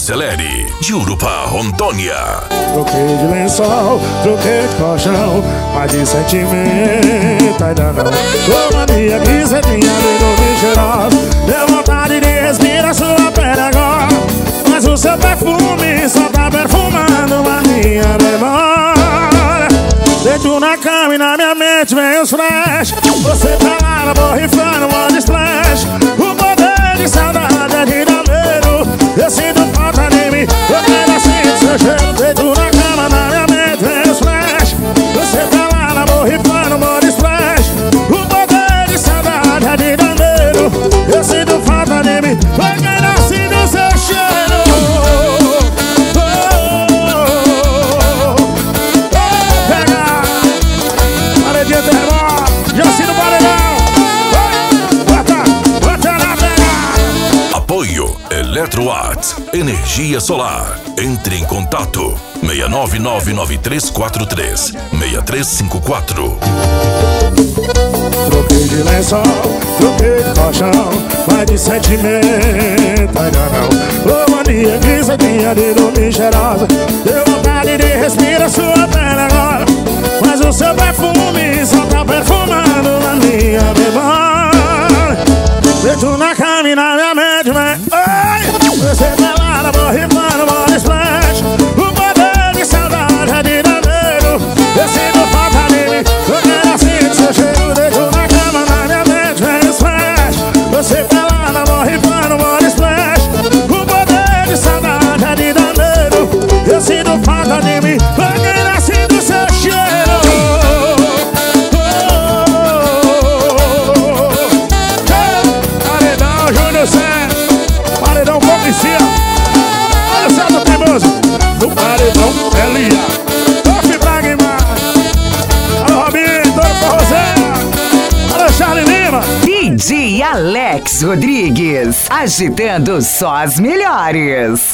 Celeri, de Urupá, Rondônia. Troquei de lençol, troquei de colchão, mas de sentimento ainda não. Ô mania que cê tinha, ligou me cheirosa, deu vontade de respirar sua pele agora. Mas o seu perfume só tá perfumando a minha memória. Deito na cama e na minha mente vem os flash. Você tá lá na borrifando, manda splash. O poder de saudade é de dar medo. Eu sinto falta de mim, eu quero assim seu cheiro. Deito na cama, na minha mente vem os flash. Você tá lá na borrifando, manda splash. O poder de saudade é de dar medo. Eu sinto falta de mim, eu quero assim seu cheiro. Apoio Eletroart, energia solar. Entre em contato 69993436354. Troquei de lençol, troquei de colchão, mas de sentimento ainda não. Ô mania que cê tinha de dormir cheirosa, deu vontade de respirar sua pele agora. Mas o seu perfume só tá perfumando a minha memória. Deito na cama e na minha mente, mas você tá lá na borrifando, manda splash. O poder de saudade é de dar medo. Eu sinto falta de mim, eu quero assim seu cheiro. Deito na cama, na minha mente, vem splash. Você tá lá na borrifando, manda splash. O poder de saudade é de dar medo. Eu sinto falta de mim, eu quero assim do seu cheiro. Paredão Policia. Olha o Celso Teimoso. No paredão Elia. Tofi Pragma. Olha o Robinho, Toro Forrozeiro. Olha o Charlie Lima. DJ Alex Rodrigues, agitando só as melhores.